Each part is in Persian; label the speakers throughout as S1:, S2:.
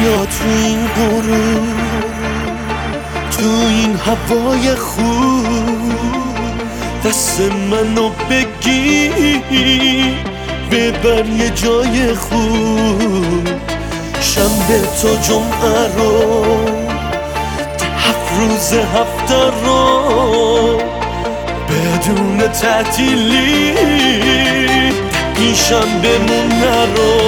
S1: بیا تو این غروب، تو این هوای خوب، دست منو بگیر ببر یه جای خوب. شنبه تا جمعه رو، 7 روز هفته رو بدون تعطیلی این شنبه‌مون نرو.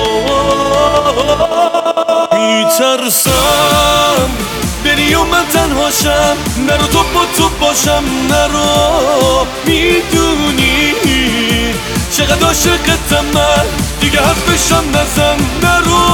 S1: میترسم بری و من تنهاشم، نرو تو با تو باشم، نرو. میدونی چقدر عاشقتم من، دیگه حرفشم نزن، نرو.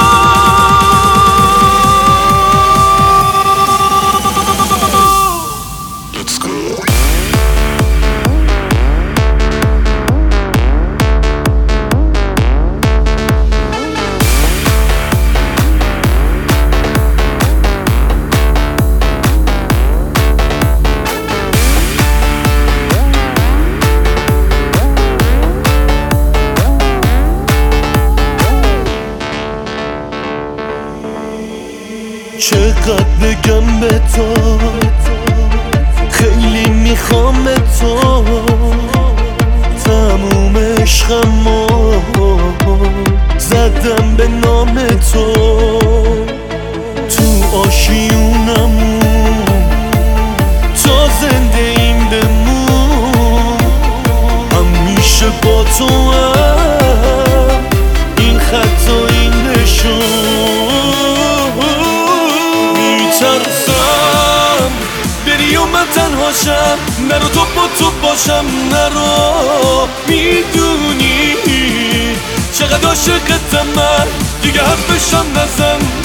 S1: چقدر بگم به تو، خیلی میخوام تو، تموم عشقمو زدم به نام تو. تو آشیونمون تا زنده این بمون، همیشه با تو هم این خط و این نشون. میترسم بری و من تنهاشم، نرو تو با تو باشم، نرو. میدونی چقدر عاشقتم من، دیگه حرفشم نزن،